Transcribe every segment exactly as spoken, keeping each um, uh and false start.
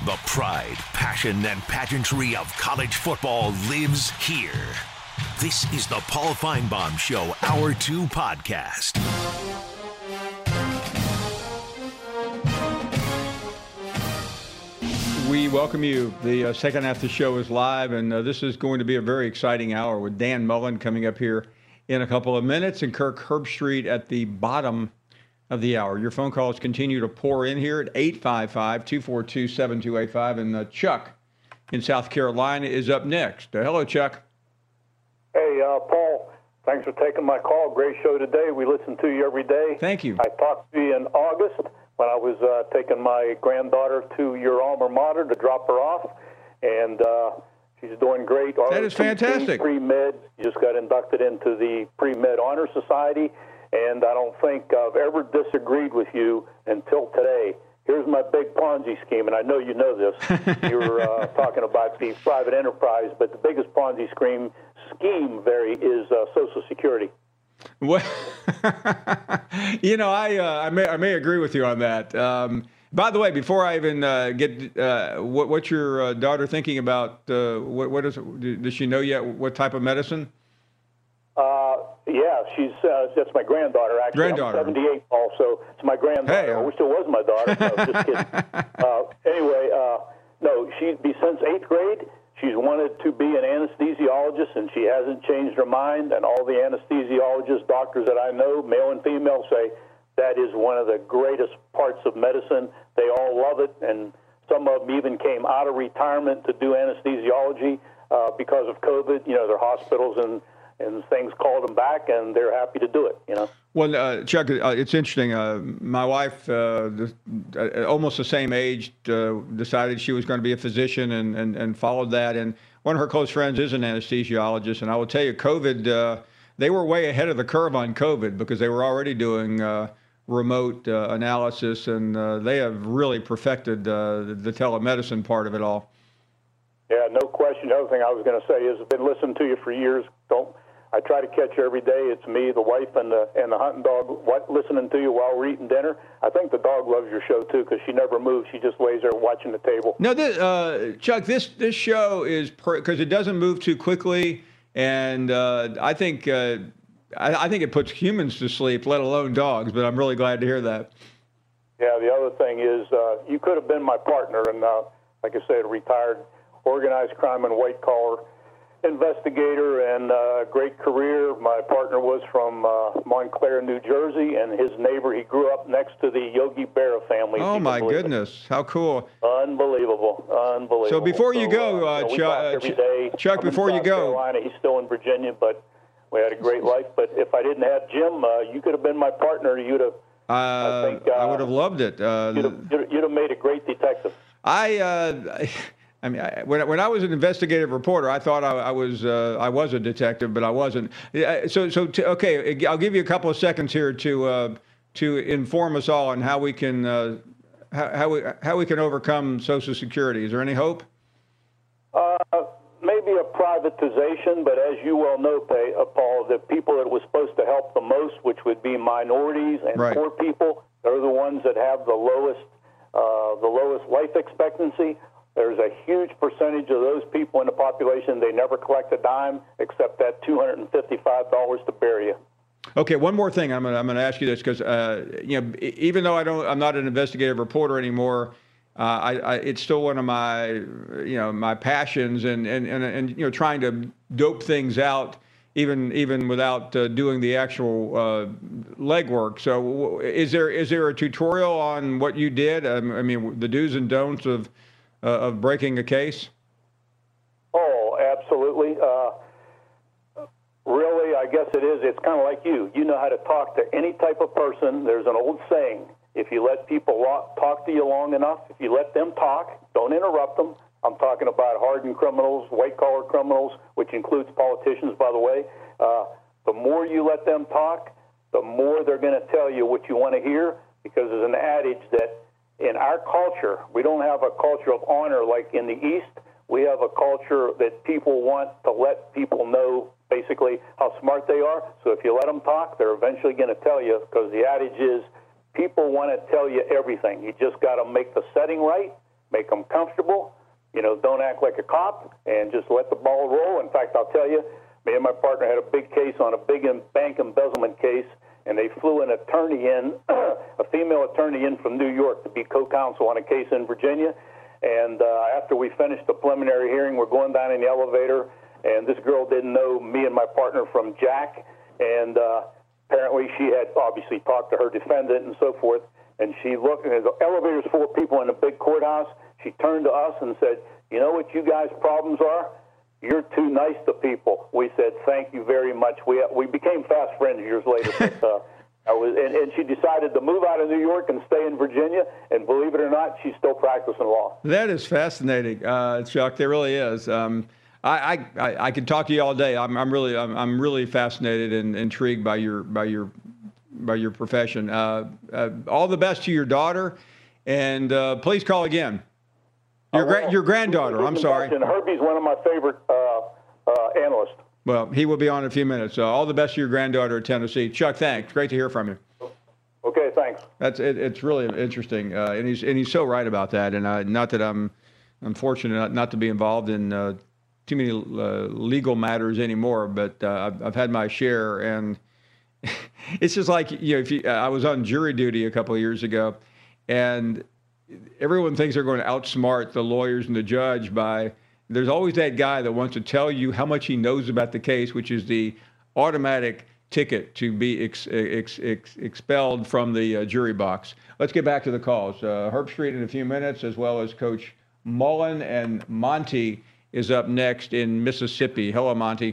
The pride, passion, and pageantry of college football lives here. This is the Paul Finebaum Show, Hour two podcast. We welcome you. The uh, second half of the show is live, and uh, this is going to be a very exciting hour with Dan Mullen coming up here in a couple of minutes, and Kirk Herbstreit at the bottom of the hour. Your phone calls continue to pour in here at eight five five, two four two, seven two eight five, and uh, Chuck in South Carolina is up next. Uh, hello, Chuck. Hey, uh, Paul. Thanks for taking my call. Great show today. We listen to you every day. Thank you. I talked to you in August when I was uh, taking my granddaughter to your alma mater to drop her off, and uh, she's doing great. That is fantastic. Pre-med. She just got inducted into the Pre-Med Honor Society. And I don't think I've ever disagreed with you until today. Here's my big Ponzi scheme, and I know you know this. You're uh, talking about the private enterprise, but the biggest Ponzi scheme, scheme very, is uh, Social Security. Well, you know, I uh, I may I may agree with you on that. Um, by the way, before I even uh, get uh, what what's your uh, daughter thinking about? Uh, what what is does she know yet? What type of medicine? Uh, yeah, she's uh, that's my granddaughter. Actually, granddaughter. I'm seventy-eight, also. It's my granddaughter. Hey, uh, I wish it was my daughter. No, just kidding. Uh, anyway, uh, no, she'd be since eighth grade. She's wanted to be an anesthesiologist, and she hasn't changed her mind. And all the anesthesiologists, doctors that I know, male and female, say that is one of the greatest parts of medicine. They all love it, and some of them even came out of retirement to do anesthesiology uh, because of COVID. You know, their hospitals and and things called them back, and they're happy to do it, you know. Well, uh, Chuck, uh, it's interesting. Uh, my wife, uh, the, uh, almost the same age, uh, decided she was going to be a physician and, and, and followed that. And one of her close friends is an anesthesiologist. And I will tell you, COVID, uh, they were way ahead of the curve on COVID because they were already doing uh, remote uh, analysis, and uh, they have really perfected uh, the, the telemedicine part of it all. Yeah, no question. The other thing I was going to say is I've been listening to you for years. Don't I try to catch you every day. It's me, the wife, and the and the hunting dog what, listening to you while we're eating dinner. I think the dog loves your show, too, because she never moves. She just lays there watching the table. No, this, uh, Chuck, this this show is, because it doesn't move too quickly, and uh, I think uh, I, I think it puts humans to sleep, let alone dogs, but I'm really glad to hear that. Yeah, the other thing is uh, you could have been my partner, and uh, like I said, retired organized crime and white-collar investigator, and uh, great career. My partner was from uh, Montclair, New Jersey, and his neighbor, he grew up next to the Yogi Berra family. Oh, my goodness. How cool. Unbelievable. Unbelievable. So before you so, go, uh, uh, you know, Chuck, every day. Chuck before in you South go. Carolina. He's still in Virginia, but we had a great life. But if I didn't have Jim, uh, you could have been my partner. You'd have, uh, I think, uh, I would have loved it. Uh, you'd, have, you'd have made a great detective. I... Uh, I mean, I, when when I was an investigative reporter, I thought I, I was uh, I was a detective, but I wasn't. So so t- okay, I'll give you a couple of seconds here to uh, to inform us all on how we can uh, how, how we how we can overcome Social Security. Is there any hope? Uh, maybe a privatization, but as you well know, Pay, uh, Paul, the people that was supposed to help the most, which would be minorities and right. poor people, they're the ones that have the lowest uh, the lowest life expectancy. There's a huge percentage of those people in the population, they never collect a dime except that two hundred fifty-five dollars to bury you. Okay, one more thing. I'm gonna I'm gonna ask you this because uh, you know even though I don't I'm not an investigative reporter anymore, uh, I, I it's still one of my you know my passions and and and, and you know trying to dope things out even even without uh, doing the actual uh, legwork. So is there is there a tutorial on what you did? Um, I mean the do's and don'ts of Uh, of breaking a case? Oh, absolutely. Uh, really, I guess it is. It's kind of like you. You know how to talk to any type of person. There's an old saying, if you let people lo- talk to you long enough, if you let them talk, don't interrupt them. I'm talking about hardened criminals, white-collar criminals, which includes politicians, by the way. Uh, the more you let them talk, the more they're going to tell you what you want to hear, because there's an adage that in our culture, we don't have a culture of honor like in the East. We have a culture that people want to let people know basically how smart they are. So if you let them talk, they're eventually going to tell you, because the adage is people want to tell you everything. You just got to make the setting right, make them comfortable. You know, don't act like a cop, and just let the ball roll. In fact, I'll tell you, me and my partner had a big case on a big bank embezzlement case, and they flew an attorney in, a female attorney in from New York to be co-counsel on a case in Virginia. And uh, after we finished the preliminary hearing, we're going down in the elevator, and this girl didn't know me and my partner from Jack, and uh, apparently she had obviously talked to her defendant and so forth, and she looked, and the elevator's full of people in the big courthouse. She turned to us and said, you know what you guys' problems are? You're too nice to people. We said, thank you very much. We we became fast friends years later. But, uh, I was, and, and she decided to move out of New York and stay in Virginia, and believe it or not, she's still practicing law. That is fascinating, uh, Chuck. There really is. Um, I, I I could talk to you all day. I'm I'm really I'm, I'm really fascinated and intrigued by your by your by your profession. Uh, uh, all the best to your daughter, and uh, please call again. Your gra- your granddaughter. I'm sorry. And Herbie's one of my favorite uh, uh, analysts. Well, he will be on in a few minutes. So all the best to your granddaughter at Tennessee. Chuck, thanks. Great to hear from you. Okay, thanks. That's it, it's really interesting, uh, and he's and he's so right about that. And I, not that I'm I'm fortunate not, not to be involved in uh, too many uh, legal matters anymore, but uh, I've, I've had my share. And it's just like, you know, if you, I was on jury duty a couple of years ago, and everyone thinks they're going to outsmart the lawyers and the judge by, there's always that guy that wants to tell you how much he knows about the case, which is the automatic ticket to be ex, ex, ex, expelled from the uh, jury box. Let's get back to the calls. Uh, Herb Street in a few minutes, as well as Coach Mullen, and Monty is up next in Mississippi. Hello, Monty.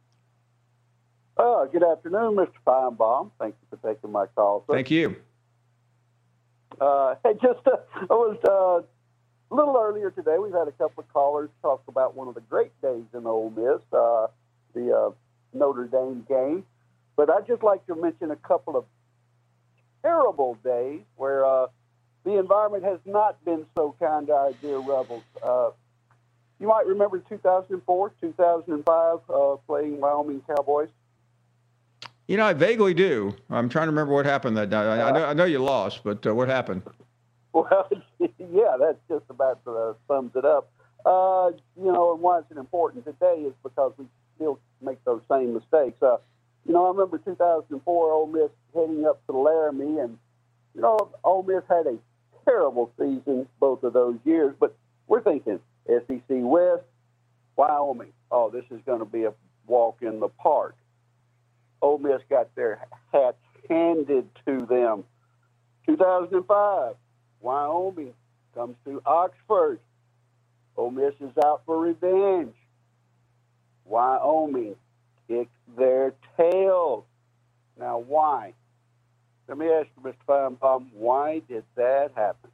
Uh, good afternoon, Mister Feinbaum. Thank you for taking my call, sir. Thank you. Uh, hey, just uh, I was uh, a little earlier today. We've had a couple of callers talk about one of the great days in Ole Miss, uh, the uh, Notre Dame game. But I'd just like to mention a couple of terrible days where uh, the environment has not been so kind to our dear Rebels. Uh, you might remember two thousand four, two thousand five, uh, playing Wyoming Cowboys. You know, I vaguely do. I'm trying to remember what happened that night. I, I, know, I know you lost, but uh, what happened? Well, yeah, that's just about uh, sums it up. Uh, you know, and why it's important today is because we still make those same mistakes. Uh, you know, I remember two thousand four, Ole Miss heading up to Laramie, and, you know, Ole Miss had a terrible season both of those years, but we're thinking S E C West, Wyoming. Oh, this is going to be a walk in the park. Ole Miss got their hats handed to them. two thousand five, Wyoming comes to Oxford. Ole Miss is out for revenge. Wyoming kicked their tails. Now, why? Let me ask you, Mister Feinbaum, why did that happen?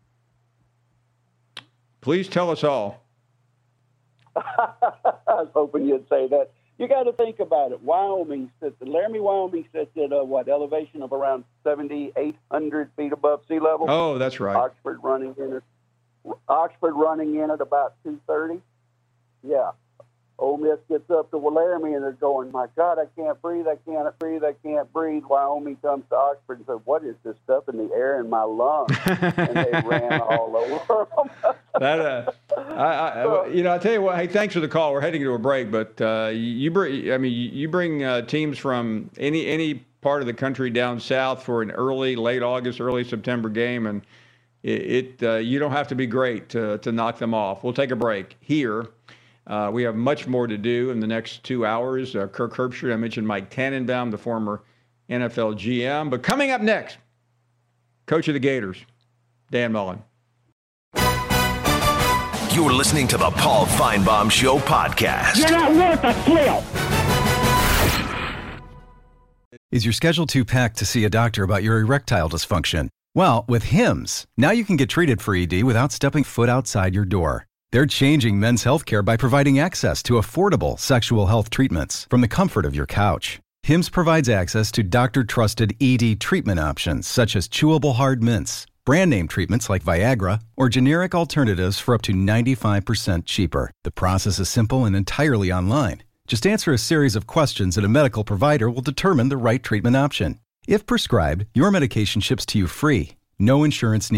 Please tell us all. I was hoping you'd say that. You got to think about it. Wyoming sits, Laramie, Wyoming sits at a, what, elevation of around seventy-eight hundred feet above sea level. Oh, that's right. Oxford running in at, Oxford running in at about two thirty. Yeah. Ole Miss gets up to Laramie and they're going, my God, I can't breathe, I can't breathe, I can't breathe. Wyoming comes to Oxford and says, what is this stuff in the air in my lungs? And they ran all over them. that, uh, I, I, you know, I tell you what. Hey, thanks for the call. We're heading to a break, but uh, you bring. I mean, you bring uh, teams from any any part of the country down south for an early, late August, early September game, and it. it uh, you don't have to be great to to knock them off. We'll take a break here. Uh, we have much more to do in the next two hours. Uh, Kirk Herbstreit, I mentioned Mike Tannenbaum, the former N F L G M. But coming up next, coach of the Gators, Dan Mullen. You're listening to the Paul Feinbaum Show podcast. You're not worth a flail. Is your schedule too packed to see a doctor about your erectile dysfunction? Well, with Hims, now you can get treated for E D without stepping foot outside your door. They're changing men's healthcare by providing access to affordable sexual health treatments from the comfort of your couch. Hims provides access to doctor-trusted E D treatment options such as chewable hard mints, brand name treatments like Viagra, or generic alternatives for up to ninety-five percent cheaper. The process is simple and entirely online. Just answer a series of questions and a medical provider will determine the right treatment option. If prescribed, your medication ships to you free. No insurance needed.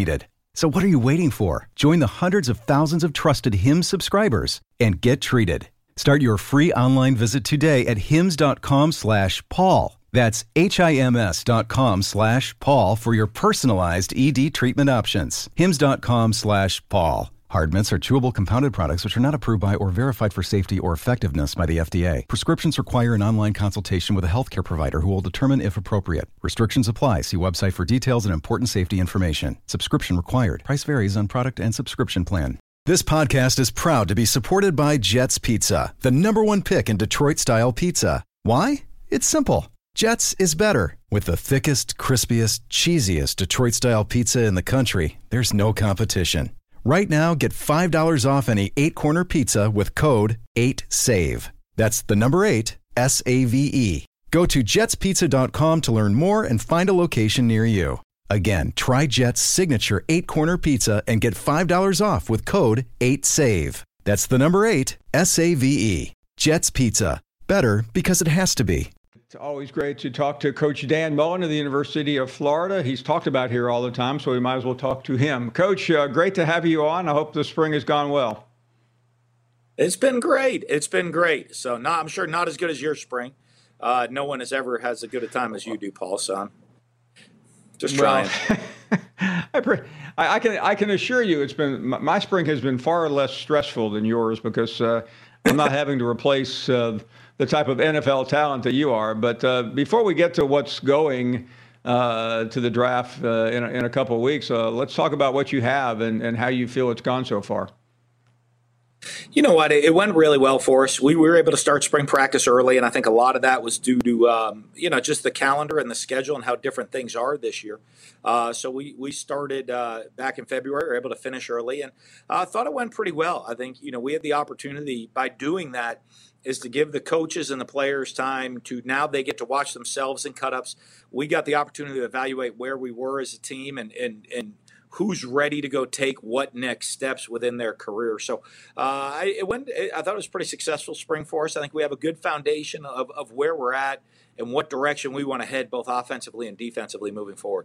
So what are you waiting for? Join the hundreds of thousands of trusted Hims subscribers and get treated. Start your free online visit today at hims.com slash Paul. That's H-I-M-S dot com slash Paul for your personalized E D treatment options. Hims.com slash Paul. Hard mints are chewable compounded products which are not approved by or verified for safety or effectiveness by the F D A. Prescriptions require an online consultation with a healthcare provider who will determine if appropriate. Restrictions apply. See website for details and important safety information. Subscription required. Price varies on product and subscription plan. This podcast is proud to be supported by Jets Pizza, the number one pick in Detroit-style pizza. Why? It's simple. Jets is better. With the thickest, crispiest, cheesiest Detroit-style pizza in the country, there's no competition. Right now, get five dollars off any eight-corner pizza with code eight save. That's the number eight, S A V E. Go to jets pizza dot com to learn more and find a location near you. Again, try Jet's signature eight-corner pizza and get five dollars off with code eight save. That's the number eight, S A V E. Jet's Pizza. Better because it has to be. It's always great to talk to Coach Dan Mullen of the University of Florida. He's talked about here all the time, so we might as well talk to him. Coach, uh, great to have you on. I hope the spring has gone well. It's been great. It's been great. So not, I'm sure not as good as your spring. Uh, no one has ever has as good a time as you do, Paul. So I'm just trying. Well, I, pre- I, I can I can assure you, it's been my, my spring has been far less stressful than yours because uh, I'm not having to replace uh, the type of N F L talent that you are. But uh, before we get to what's going uh, to the draft uh, in, a, in a couple of weeks, uh, let's talk about what you have and, and how you feel it's gone so far. You know what? It went really well for us. We were able to start spring practice early, and I think a lot of that was due to um, you know just the calendar and the schedule and how different things are this year. Uh, so we we started uh, back in February. We were able to finish early, and I uh, thought it went pretty well. I think you know we had the opportunity by doing that is to give the coaches and the players time to now they get to watch themselves in cut-ups. We got the opportunity to evaluate where we were as a team and and and. who's ready to go take what next steps within their career. So uh, I, it went, I thought it was a pretty successful spring for us. I think we have a good foundation of, of where we're at and what direction we want to head both offensively and defensively moving forward.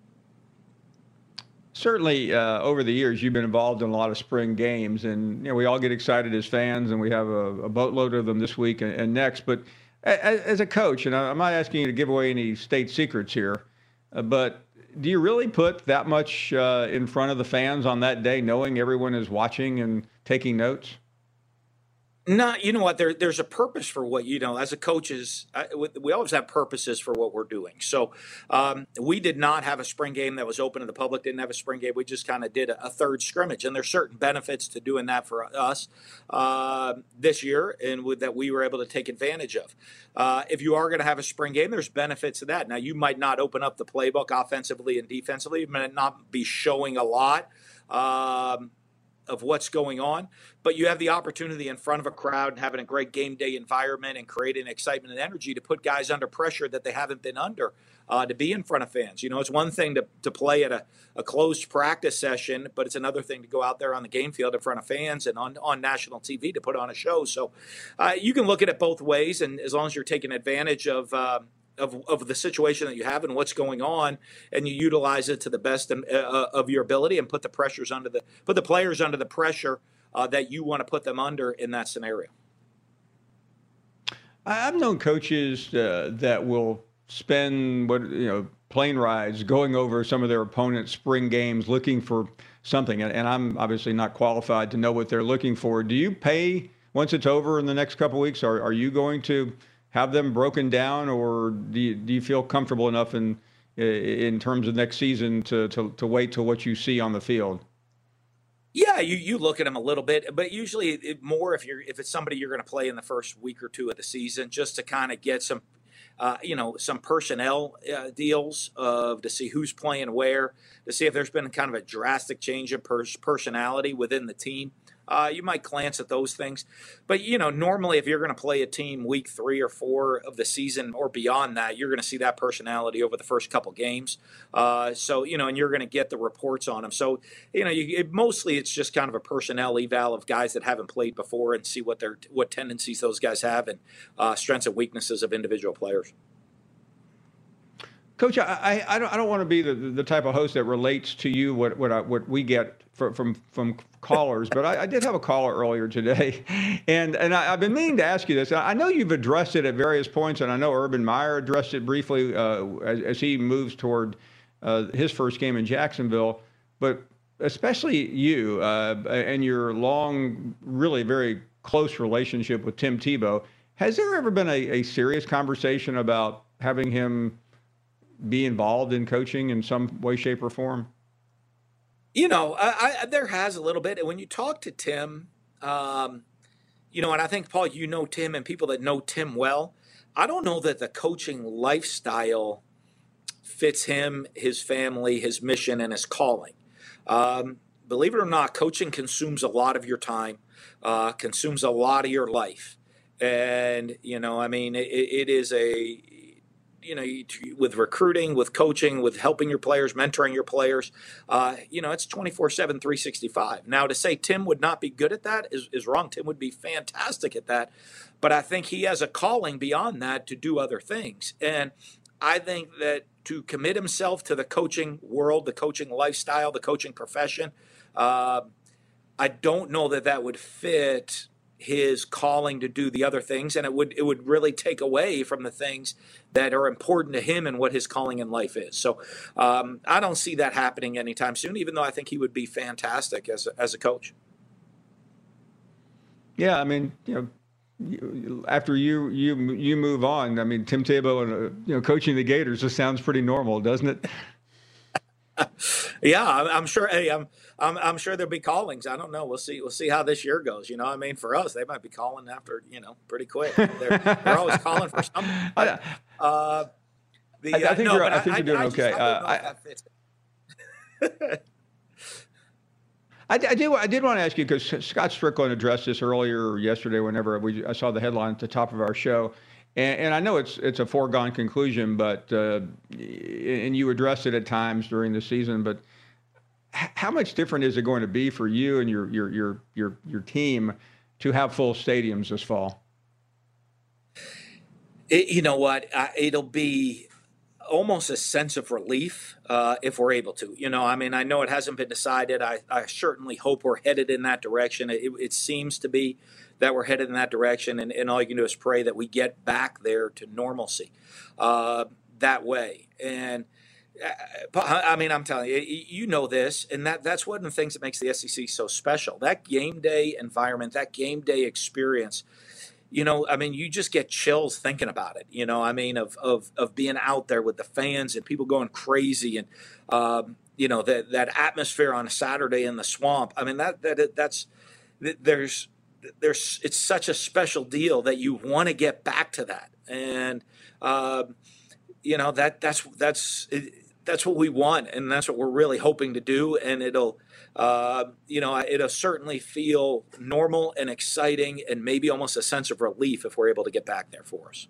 Certainly, uh, over the years, you've been involved in a lot of spring games, and you know we all get excited as fans, and we have a, a boatload of them this week and, and next. But as, as a coach, and I'm not asking you to give away any state secrets here, uh, but do you really put that much uh, in front of the fans on that day, knowing everyone is watching and taking notes? No, you know what? There, there's a purpose for what, you know, as a coaches, I, we always have purposes for what we're doing. So um, we did not have a spring game that was open to the public, didn't have a spring game. We just kind of did a, a third scrimmage. And there's certain benefits to doing that for us uh, this year and with, that we were able to take advantage of. Uh, if you are going to have a spring game, there's benefits to that. Now, you might not open up the playbook offensively and defensively. You might not be showing a lot. Um, of what's going on, but you have the opportunity in front of a crowd and having a great game day environment and creating excitement and energy to put guys under pressure that they haven't been under, uh, to be in front of fans. You know, it's one thing to, to play at a, a closed practice session, but it's another thing to go out there on the game field in front of fans and on, on national T V to put on a show. So uh, you can look at it both ways, and as long as you're taking advantage of uh, Of, of the situation that you have and what's going on, and you utilize it to the best in, uh, of your ability and put the pressures under the put the players under the pressure uh, that you want to put them under in that scenario. I've known coaches uh, that will spend what you know plane rides going over some of their opponents' spring games looking for something, and, and I'm obviously not qualified to know what they're looking for. Do you pay once it's over in the next couple of weeks? Are are you going to have them broken down, or do you, do you feel comfortable enough in in terms of next season to, to, to wait till what you see on the field? Yeah, you, you look at them a little bit, but usually it, more if you're if it's somebody you're going to play in the first week or two of the season, just to kind of get some, uh, you know, some personnel uh, deals of to see who's playing where, to see if there's been kind of a drastic change in pers- personality within the team. Uh, you might glance at those things. But, you know, normally if you're going to play a team week three or four of the season or beyond that, you're going to see that personality over the first couple games. Uh, so, you know, and you're going to get the reports on them. So, you know, you, it, mostly it's just kind of a personnel eval of guys that haven't played before and see what their what tendencies those guys have and uh, strengths and weaknesses of individual players. Coach, I, I, I don't I don't want to be the, the type of host that relates to you what what I, what we get from from, from callers, but I, I did have a caller earlier today, and and I, I've been meaning to ask you this. I know you've addressed it at various points, and I know Urban Meyer addressed it briefly uh, as, as he moves toward uh, his first game in Jacksonville, but especially you uh, and your long, really very close relationship with Tim Tebow. Has there ever been a, a serious conversation about having him be involved in coaching in some way, shape, or form? You know, I, I, there has a little bit. And when you talk to Tim, um, you know, and I think, Paul, you know Tim and people that know Tim well, I don't know that the coaching lifestyle fits him, his family, his mission, and his calling. Um, believe it or not, coaching consumes a lot of your time, uh, consumes a lot of your life. And, you know, I mean, it, it is a, you know, with recruiting, with coaching, with helping your players, mentoring your players, uh, you know, it's twenty-four seven, three sixty-five. Now, to say Tim would not be good at that is, is wrong. Tim would be fantastic at that. But I think he has a calling beyond that to do other things. And I think that to commit himself to the coaching world, the coaching lifestyle, the coaching profession, uh, I don't know that that would fit his calling to do the other things, and it would it would really take away from the things that are important to him and what his calling in life is. So um, I don't see that happening anytime soon, even though I think he would be fantastic as a, as a coach. Yeah, I mean, you know, you, after you you you move on, I mean, Tim Tebow and uh, you know, coaching the Gators just sounds pretty normal, doesn't it? Yeah, I'm, I'm sure. Hey, I'm, I'm I'm sure there'll be callings. I don't know. We'll see. We'll see how this year goes. You know, I mean, for us, they might be calling after, you know, pretty quick. They're, they're always calling for something. But, uh, the, I, I think no, you're. I, I think I, you're doing I okay. Just, uh, I, I, I did. I did want to ask you because Scott Strickland addressed this earlier yesterday. Whenever we, I saw the headline at the top of our show. And, and I know it's it's a foregone conclusion, but uh, and you addressed it at times during the season. But h- how much different is it going to be for you and your your your your your team to have full stadiums this fall? It, you know what? Uh, it'll be almost a sense of relief uh, if we're able to. You know, I mean, I know it hasn't been decided. I, I certainly hope we're headed in that direction. It, it seems to be that we're headed in that direction, and, and all you can do is pray that we get back there to normalcy uh, that way. And uh, I mean, I'm telling you, you know this, and that that's one of the things that makes the S E C so special. That game day environment, that game day experience. You know, I mean, you just get chills thinking about it. You know, I mean, of of of being out there with the fans and people going crazy, and um, you know that that atmosphere on a Saturday in the swamp. I mean, that that that's there's there's it's such a special deal that you want to get back to that, and um, you know that that's that's that's what we want, and that's what we're really hoping to do, and it'll. Uh, you know, it'll certainly feel normal and exciting and maybe almost a sense of relief if we're able to get back there for us.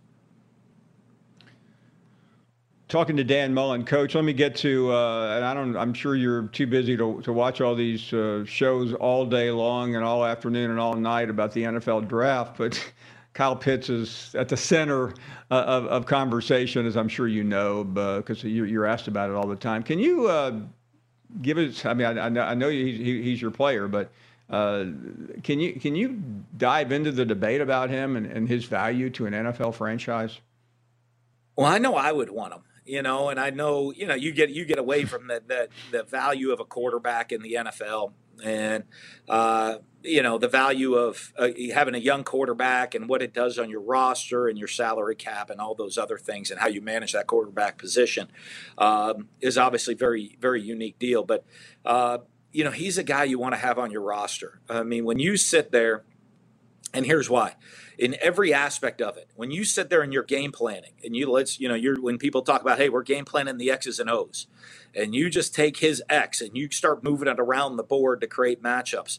Talking to Dan Mullen, Coach, let me get to, uh, and I don't, I'm sure you're too busy to, to watch all these uh, shows all day long and all afternoon and all night about the N F L draft, but Kyle Pitts is at the center uh, of, of conversation, as I'm sure you know, because you're, you're asked about it all the time. Can you uh, give us, I mean, I, I know, I know he's, he, he's your player, but uh, can you can you dive into the debate about him and, and his value to an N F L franchise? Well, I know I would want him, you know, and I know, you know, you get you get away from the, the, the value of a quarterback in the N F L and, uh, you know, the value of uh, having a young quarterback and what it does on your roster and your salary cap and all those other things and how you manage that quarterback position um, is obviously very, very unique deal. But, uh, you know, he's a guy you want to have on your roster. I mean, when you sit there, and here's why. In every aspect of it, when you sit there and you're game planning and you let's, you know, you're when people talk about, hey, we're game planning the X's and O's, and you just take his X and you start moving it around the board to create matchups.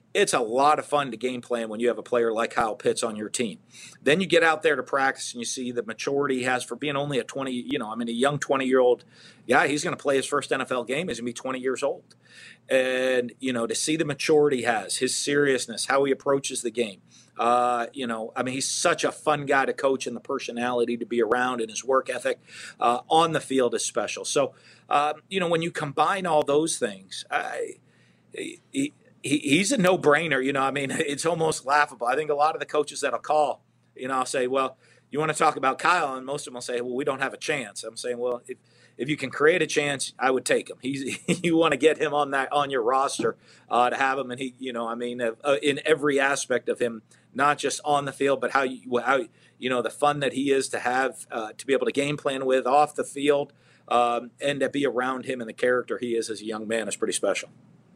it's a lot of fun to game plan when you have a player like Kyle Pitts on your team. Then you get out there to practice and you see the maturity he has for being only a twenty, you know, I mean, a young twenty-year-old guy. He's going to play his first N F L game. He's going to be twenty years old. And, you know, to see the maturity he has, his seriousness, how he approaches the game. Uh, you know, I mean, he's such a fun guy to coach, and the personality to be around and his work ethic uh, on the field is special. So, uh, you know, when you combine all those things, I, he, he, he's a no-brainer. You know, I mean, it's almost laughable. I think a lot of the coaches that'll call, you know, I'll say, well, you want to talk about Kyle? And most of them will say, well, we don't have a chance. I'm saying, well, if, if you can create a chance, I would take him. He's, you want to get him on that, on your roster uh, to have him. And he, you know, I mean, uh, in every aspect of him, not just on the field, but how you, how, you know, the fun that he is to have, uh, to be able to game plan with off the field, um, and to be around him and the character he is as a young man is pretty special.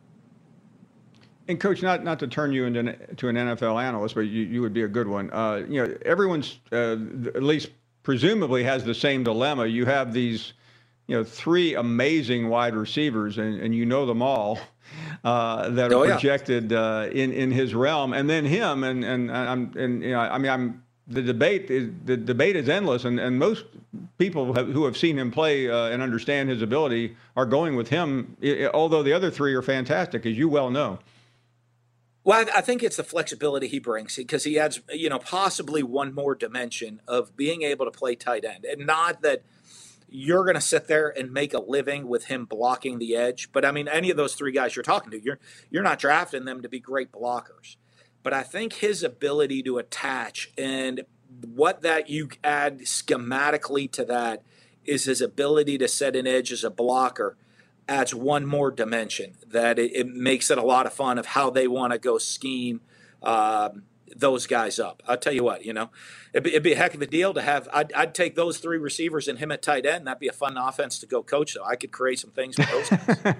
And Coach, not not to turn you into to an N F L analyst, but you, you would be a good one. Uh, you know, everyone's uh, at least presumably has the same dilemma. You have these, you know, three amazing wide receivers, and, and you know them all, uh, that are oh, yeah. projected uh, in in his realm, and then him, and and I'm and you know, I mean, I'm the debate is the debate is endless, and, and most people have, who have seen him play uh, and understand his ability are going with him, although the other three are fantastic, as you well know. Well, I think it's the flexibility he brings, because he adds, you know, possibly one more dimension of being able to play tight end. And not that you're going to sit there and make a living with him blocking the edge. But, I mean, any of those three guys you're talking to, you're you're not drafting them to be great blockers. But I think his ability to attach, and what that you add schematically to that is his ability to set an edge as a blocker, adds one more dimension that it, it makes it a lot of fun of how they want to go scheme um, those guys up. I'll tell you what, you know, it'd be, it'd be a heck of a deal to have. I'd, I'd take those three receivers and him at tight end. That'd be a fun offense to go coach. So I could create some things with those guys.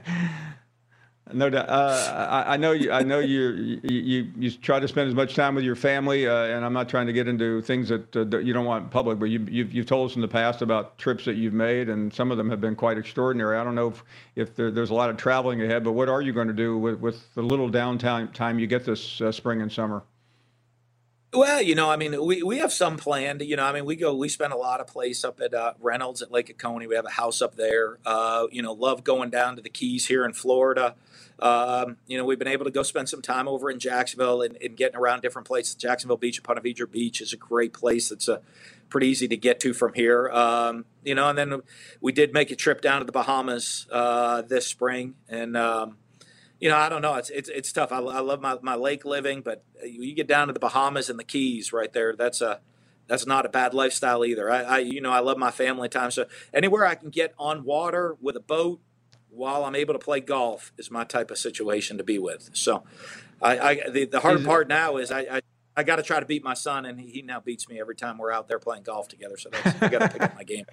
No doubt. Uh, I, I know you. I know you, you. You you try to spend as much time with your family, uh, and I'm not trying to get into things that, uh, that you don't want public. But you, you've you've told us in the past about trips that you've made, and some of them have been quite extraordinary. I don't know if, if there, there's a lot of traveling ahead, but what are you going to do with, with the little downtime time you get this uh, spring and summer? Well, you know, I mean, we, we have some planned. You know, I mean, we go, we spend a lot of place up at uh, Reynolds at Lake Oconee. We have a house up there. Uh, you know, love going down to the Keys here in Florida. Um, you know, we've been able to go spend some time over in Jacksonville and, and getting around different places. Jacksonville Beach and Ponte Vedra Beach is a great place. It's a pretty easy to get to from here. Um, you know, and then we did make a trip down to the Bahamas uh, this spring, and um, you know, I don't know. It's it's it's tough. I, I love my, my lake living, but you get down to the Bahamas and the Keys right there. That's a that's not a bad lifestyle either. I, I you know I love my family time. So anywhere I can get on water with a boat while I'm able to play golf is my type of situation to be with. So I, I the, the hard part now is I I, I got to try to beat my son, and he, he now beats me every time we're out there playing golf together. So that's, I got to pick up my game.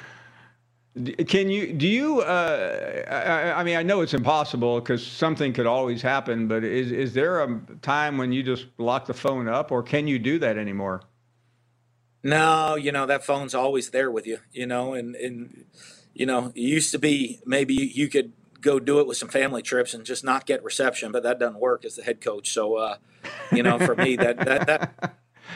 Can you, do you, uh, I, I mean, I know it's impossible because something could always happen, but is, is there a time when you just lock the phone up, or can you do that anymore? No, you know, that phone's always there with you, you know, and, and you know, it used to be maybe you could go do it with some family trips and just not get reception, but that doesn't work as the head coach. So, uh, you know, for me, that, that, that,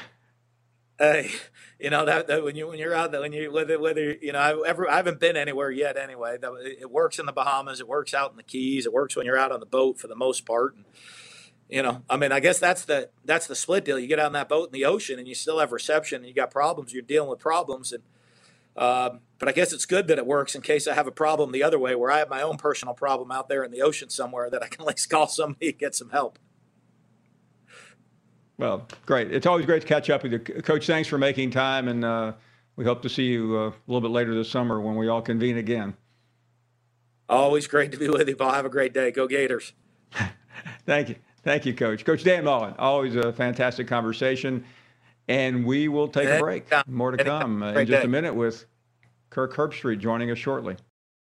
hey, uh, you know, that, that when you, when you're out there, when you, whether, whether, you know, I ever, I haven't been anywhere yet anyway. It works in the Bahamas. It works out in the Keys. It works when you're out on the boat for the most part. And, you know, I mean, I guess that's the, that's the split deal. You get on that boat in the ocean and you still have reception and you got problems. You're dealing with problems. And, um, but I guess it's good that it works in case I have a problem the other way, where I have my own personal problem out there in the ocean somewhere, that I can at least call somebody and get some help. Well, great. It's always great to catch up with you. Coach, thanks for making time, and uh, we hope to see you uh, a little bit later this summer when we all convene again. Always great to be with you, Paul. Have a great day. Go Gators. Thank you. Thank you, Coach. Coach Dan Mullen, always a fantastic conversation, and we will take a break. More to come uh, in just a minute with Kirk Herbstreit joining us shortly.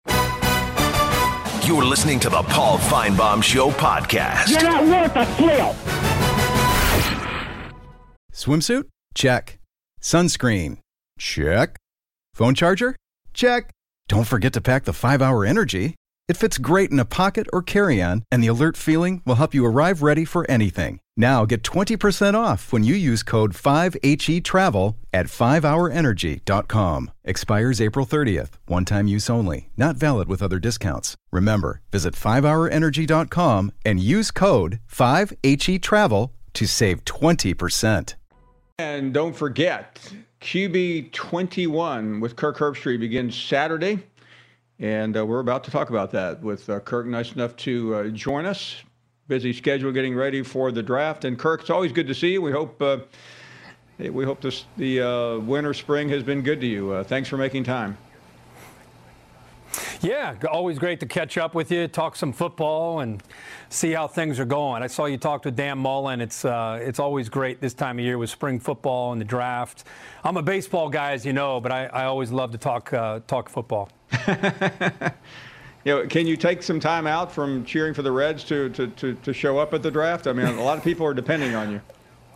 You're listening to the Paul Finebaum Show podcast. You're not worth a flip. Swimsuit? Check. Sunscreen? Check. Phone charger? Check. Don't forget to pack the five hour Energy. It fits great in a pocket or carry-on, and the alert feeling will help you arrive ready for anything. Now get twenty percent off when you use code five H E travel at five hour energy dot com. Expires April thirtieth. One-time use only. Not valid with other discounts. Remember, visit five hour energy dot com and use code five H E travel to save twenty percent. And don't forget, Q B twenty-one with Kirk Herbstreit begins Saturday. And uh, we're about to talk about that with uh, Kirk nice enough to uh, join us. Busy schedule getting ready for the draft. And Kirk, it's always good to see you. We hope uh, we hope this, the uh, winter, spring has been good to you. Uh, thanks for making time. Yeah, always great to catch up with you, talk some football, and see how things are going. I saw you talked with Dan Mullen. It's uh, it's always great this time of year with spring football and the draft. I'm a baseball guy, as you know, but I, I always love to talk uh, talk football. You know, can you take some time out from cheering for the Reds to, to, to, to show up at the draft? I mean, a lot of people are depending on you.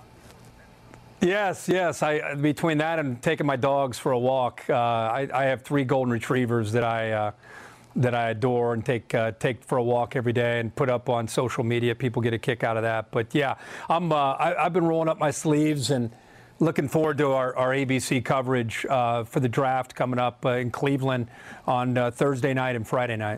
Yes, yes. I between that and taking my dogs for a walk, uh, I, I have three golden retrievers that I uh, that I adore and take uh, take for a walk every day and put up on social media. People get a kick out of that. But yeah, I'm uh, I, I've been rolling up my sleeves and looking forward to our, our A B C coverage uh, for the draft coming up uh, in Cleveland on uh, Thursday night and Friday night.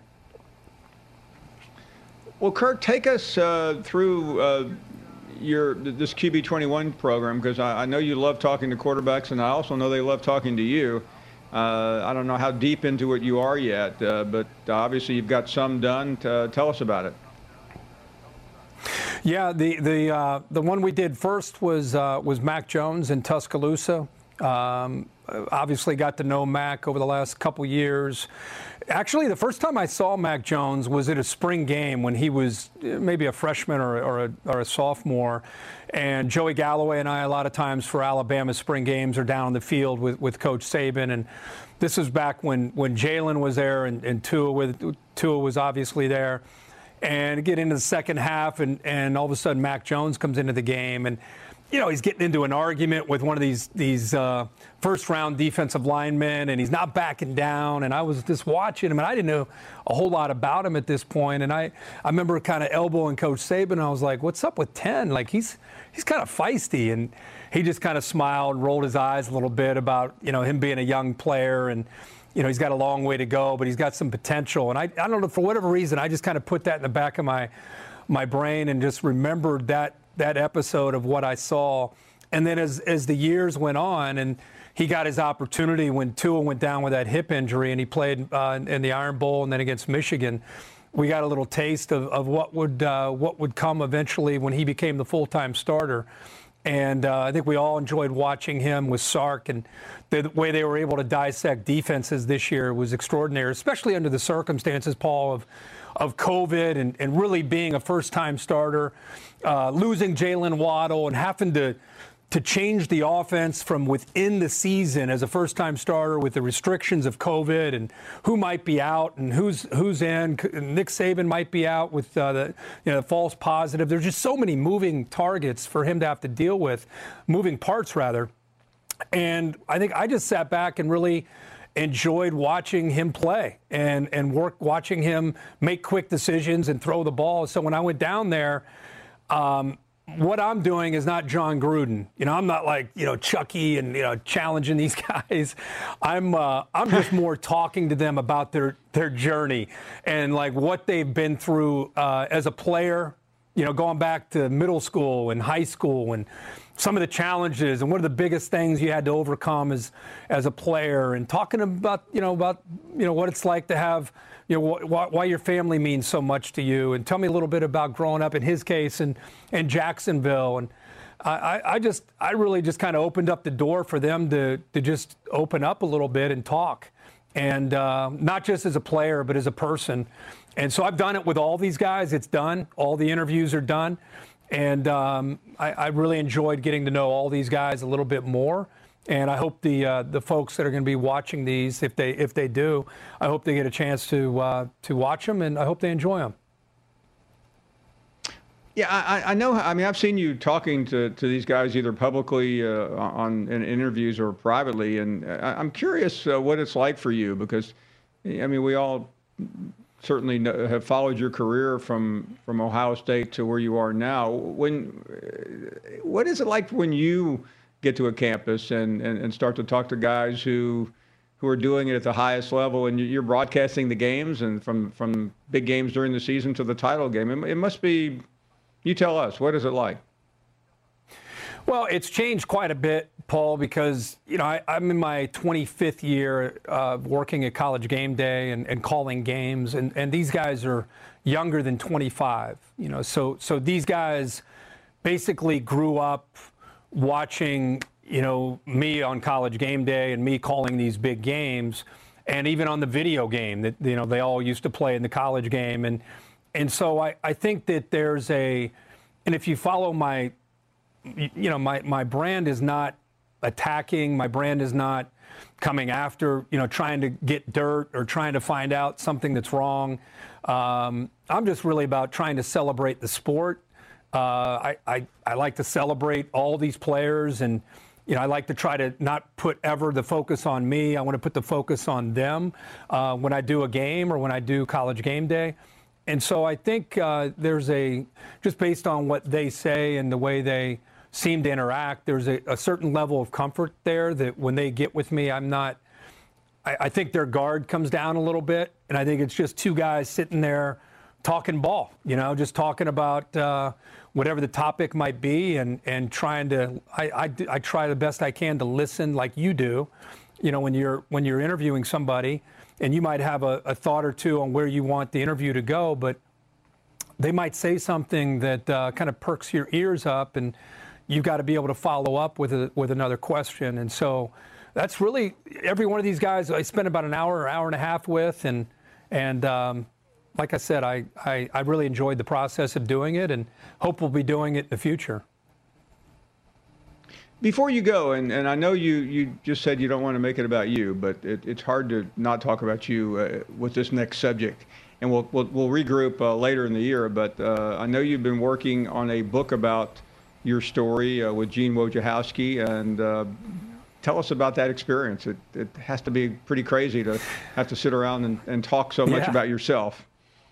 Well, Kirk, take us uh, through uh, your this Q B twenty-one program, because I, I know you love talking to quarterbacks, and I also know they love talking to you. Uh, I don't know how deep into it you are yet, uh, but obviously you've got some done. To, tell us about it. Yeah, the the uh, the one we did first was uh, was Mac Jones in Tuscaloosa. Um, obviously got to know Mac over the last couple years. Actually, the first time I saw Mac Jones was at a spring game when he was maybe a freshman or, or, a, or a sophomore. And Joey Galloway and I, a lot of times for Alabama spring games, are down on the field with, with Coach Saban. And this was back when, when Jalen was there and, and Tua, with, Tua was obviously there. And get into the second half, and, and all of a sudden Mac Jones comes into the game. And you know, he's getting into an argument with one of these these uh, first-round defensive linemen, and he's not backing down. And I was just watching him, and I didn't know a whole lot about him at this point. And I, I remember kind of elbowing Coach Saban, and I was like, what's up with ten? Like, he's he's kind of feisty. And he just kind of smiled and rolled his eyes a little bit about, you know, him being a young player. And, you know, he's got a long way to go, but he's got some potential. And I, I don't know, for whatever reason, I just kind of put that in the back of my my brain and just remembered that that episode of what I saw. And then as as the years went on and he got his opportunity when Tua went down with that hip injury and he played uh, in the Iron Bowl and then against Michigan, we got a little taste of, of what would uh, what would come eventually when he became the full-time starter. And uh, I think we all enjoyed watching him with Sark, and the way they were able to dissect defenses this year was extraordinary, especially under the circumstances, Paul, of of COVID and, and really being a first-time starter, uh, losing Jalen Waddle and having to to change the offense from within the season as a first-time starter with the restrictions of COVID and who might be out and who's who's in. Nick Saban might be out with uh, the you know the false positive. There's just so many moving targets for him to have to deal with, moving parts rather. And I think I just sat back and really enjoyed watching him play and and work, watching him make quick decisions and throw the ball. So when I went down there, um, what I'm doing is not John Gruden. You know, I'm not like, you know, Chucky and, you know, challenging these guys. I'm uh, I'm just more talking to them about their their journey and like what they've been through uh, as a player, you know, going back to middle school and high school and some of the challenges and what are the biggest things you had to overcome as as a player, and talking about, you know, about, you know, what it's like to have, you know, wh- why your family means so much to you, and tell me a little bit about growing up in his case in, in Jacksonville. And I, I just, I really just kind of opened up the door for them to, to just open up a little bit and talk. And uh, not just as a player, but as a person. And so I've done it with all these guys. It's done. All the interviews are done. And um, I, I really enjoyed getting to know all these guys a little bit more. And I hope the uh, the folks that are going to be watching these, if they if they do, I hope they get a chance to uh, to watch them, and I hope they enjoy them. Yeah, I, I know. I mean, I've seen you talking to, to these guys either publicly uh, on in interviews or privately, and I, I'm curious uh, what it's like for you, because, I mean, we all certainly know, have followed your career from from Ohio State to where you are now. When, what is it like when you get to a campus and, and, and start to talk to guys who who are doing it at the highest level, and you're broadcasting the games and from, from big games during the season to the title game? It, it must be, you tell us, what is it like? Well, it's changed quite a bit, Paul, because, you know, I, I'm in my twenty-fifth year uh, working at College Game Day and, and calling games, and, and these guys are younger than twenty-five, you know, so so these guys basically grew up watching, you know, me on College Game Day and me calling these big games, and even on the video game that, you know, they all used to play in the college game. And and so I, I think that there's a, and if you follow my, you know, my, my brand is not attacking, my brand is not coming after, you know, trying to get dirt or trying to find out something that's wrong. Um, I'm just really about trying to celebrate the sport. Uh, I, I, I like to celebrate all these players, and, you know, I like to try to not put ever the focus on me. I want to put the focus on them uh, when I do a game or when I do College Game Day. And so I think uh, there's a, just based on what they say and the way they seem to interact, there's a, a certain level of comfort there that when they get with me, I'm not, I, I think their guard comes down a little bit. And I think it's just two guys sitting there talking ball, you know, just talking about uh, whatever the topic might be, and, and trying to, I, I, I try the best I can to listen like you do, you know, when you're, when you're interviewing somebody, and you might have a, a thought or two on where you want the interview to go, but they might say something that uh, kind of perks your ears up, and you've got to be able to follow up with a, with another question. And so that's really every one of these guys I spend about an hour or hour and a half with. And, and um, like I said, I, I, I really enjoyed the process of doing it, and hope we'll be doing it in the future. Before you go, and, and I know you, you just said you don't want to make it about you, but it, it's hard to not talk about you uh, with this next subject. And we'll, we'll, we'll regroup uh, later in the year. But uh, I know you've been working on a book about your story uh, with Gene Wojciechowski, and uh, tell us about that experience. It, it has to be pretty crazy to have to sit around and, and talk so much yeah. about yourself.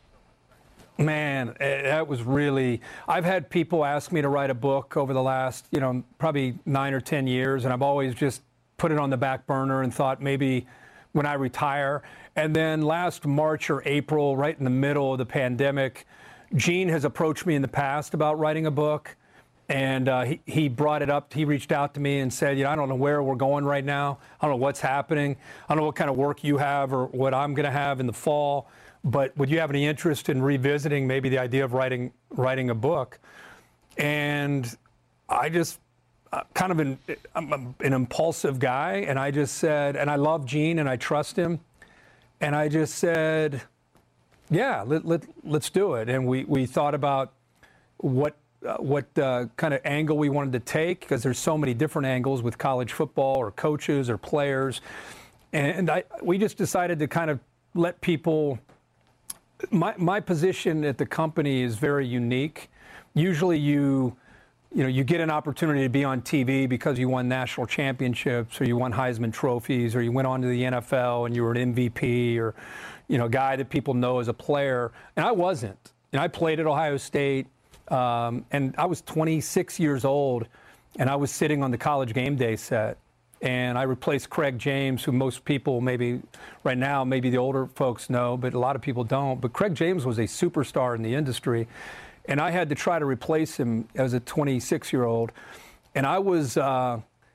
Man, that was really, I've had people ask me to write a book over the last, you know, probably nine or ten years, and I've always just put it on the back burner and thought maybe when I retire. And then last March or April, right in the middle of the pandemic, Gene has approached me in the past about writing a book. And uh, he, he brought it up. He reached out to me and said, you know, I don't know where we're going right now. I don't know what's happening. I don't know what kind of work you have or what I'm going to have in the fall. But would you have any interest in revisiting maybe the idea of writing writing a book? And I just uh, kind of an, I'm an impulsive guy. And I just said, and I love Gene and I trust him. And I just said, yeah, let, let, let's do it. And we, we thought about what Uh, what uh, kind of angle we wanted to take, because there's so many different angles with college football or coaches or players. And I, we just decided to kind of let people, my, my position at the company is very unique. Usually you, you know, you get an opportunity to be on T V because you won national championships or you won Heisman trophies or you went on to the N F L and you were an M V P or, you know, a guy that people know as a player. And I wasn't. You know, I played at Ohio State. Um, and I was twenty-six years old, and I was sitting on the College Game Day set. And I replaced Craig James, who most people maybe right now, maybe the older folks know, but a lot of people don't. But Craig James was a superstar in the industry. And I had to try to replace him as a twenty-six-year-old. And I was, uh,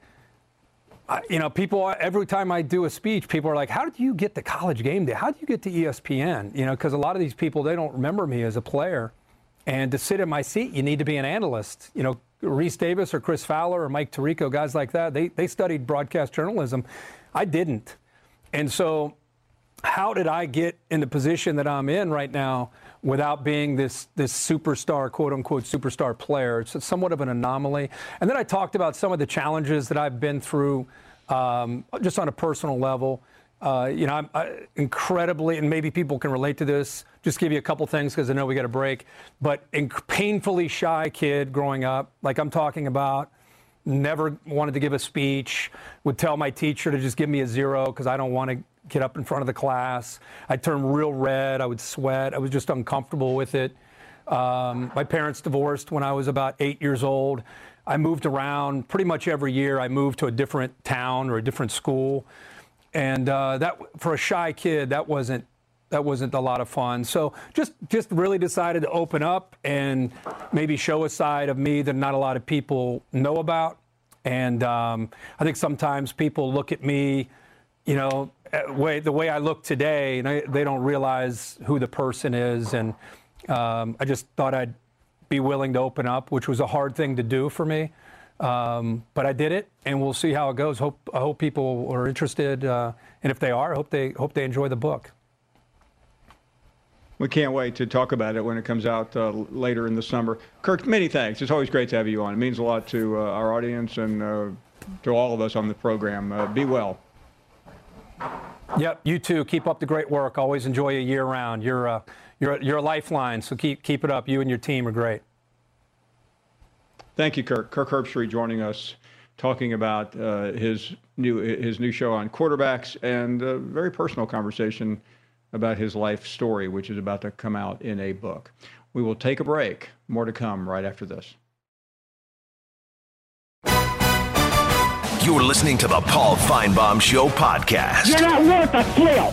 I, you know, people, every time I do a speech, people are like, how did you get to College Game Day? How did you get to E S P N? You know, because a lot of these people, they don't remember me as a player. And to sit in my seat, you need to be an analyst. You know, Reese Davis or Chris Fowler or Mike Tirico, guys like that, they, they studied broadcast journalism. I didn't. And so how did I get in the position that I'm in right now without being this, this superstar, quote unquote, superstar player? It's somewhat of an anomaly. And then I talked about some of the challenges that I've been through um, just on a personal level. Uh, you know, I'm I, incredibly, and maybe people can relate to this, just give you a couple things because I know we got a break, but inc- painfully shy kid growing up, like I'm talking about, never wanted to give a speech, would tell my teacher to just give me a zero because I don't want to get up in front of the class. I'd turn real red. I would sweat. I was just uncomfortable with it. Um, my parents divorced when I was about eight years old. I moved around pretty much every year. I moved to a different town or a different school. And uh, that, for a shy kid, that wasn't that wasn't a lot of fun. So just just really decided to open up and maybe show a side of me that not a lot of people know about. And um, I think sometimes people look at me, you know, way, the way I look today, and I, they don't realize who the person is. And um, I just thought I'd be willing to open up, which was a hard thing to do for me. Um, but I did it, and we'll see how it goes. Hope I hope people are interested, uh, and if they are, I hope they hope they enjoy the book. We can't wait to talk about it when it comes out uh, later in the summer. Kirk, many thanks. It's always great to have you on. It means a lot to uh, our audience and uh, to all of us on the program. Uh, be well. Yep, you too. Keep up the great work. Always enjoy you year round. You're a, you're a, you're a lifeline, so keep keep it up. You and your team are great. Thank you, Kirk. Kirk Herbstreit joining us, talking about uh, his new his new show on quarterbacks and a very personal conversation about his life story, which is about to come out in a book. We will take a break. More to come right after this. You're listening to the Paul Finebaum Show podcast. You're not worth a flail.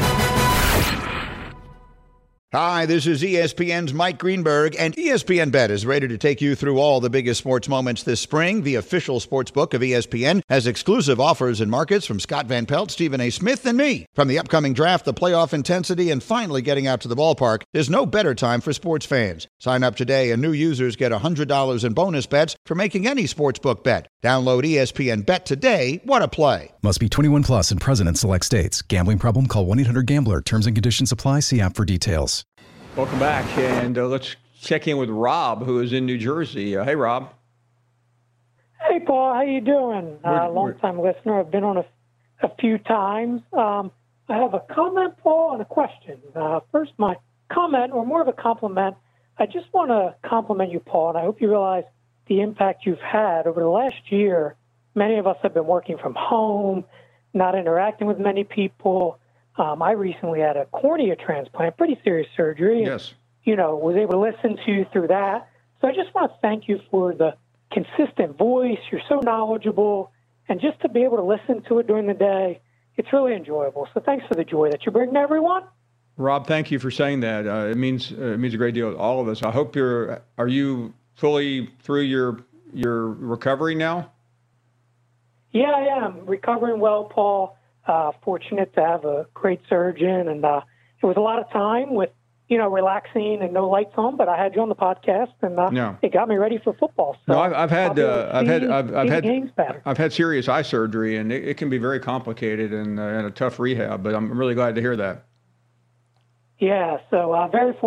Hi, this is E S P N's Mike Greenberg, and E S P N Bet is ready to take you through all the biggest sports moments this spring. The official sports book of E S P N has exclusive offers and markets from Scott Van Pelt, Stephen A. Smith, and me. From the upcoming draft, the playoff intensity, and finally getting out to the ballpark, there's no better time for sports fans. Sign up today, and new users get one hundred dollars in bonus bets for making any sportsbook bet. Download E S P N Bet today. What a play. Must be twenty-one plus and present in select states. Gambling problem? Call one eight hundred gambler. Terms and conditions apply. See app for details. Welcome back, and uh, let's check in with Rob, who is in New Jersey. Uh, hey, Rob. Hey, Paul. How you doing? Uh, long-time listener. I've been on a, a few times. Um, I have a comment, Paul, and a question. Uh, first, my comment, or more of a compliment. I just want to compliment you, Paul, and I hope you realize the impact you've had over the last year. Many of us have been working from home, not interacting with many people. Um, I recently had a cornea transplant, pretty serious surgery. Yes. And, you know, was able to listen to you through that. So I just want to thank you for the consistent voice. You're so knowledgeable. And just to be able to listen to it during the day, it's really enjoyable. So thanks for the joy that you bring to everyone. Rob, thank you for saying that. Uh, it means uh, it means a great deal to all of us. I hope you're. Are you fully through your your recovery now? Yeah, I am recovering well, Paul. Uh, fortunate to have a great surgeon, and uh, it was a lot of time with, you know, relaxing and no lights on. But I had you on the podcast, and uh, no. it got me ready for football. So no, I've, I've had, uh, I've had, I've, I've had, games better. I've had serious eye surgery, and it, it can be very complicated and, uh, and a tough rehab. But I'm really glad to hear that. Yeah, so uh, very fortunate.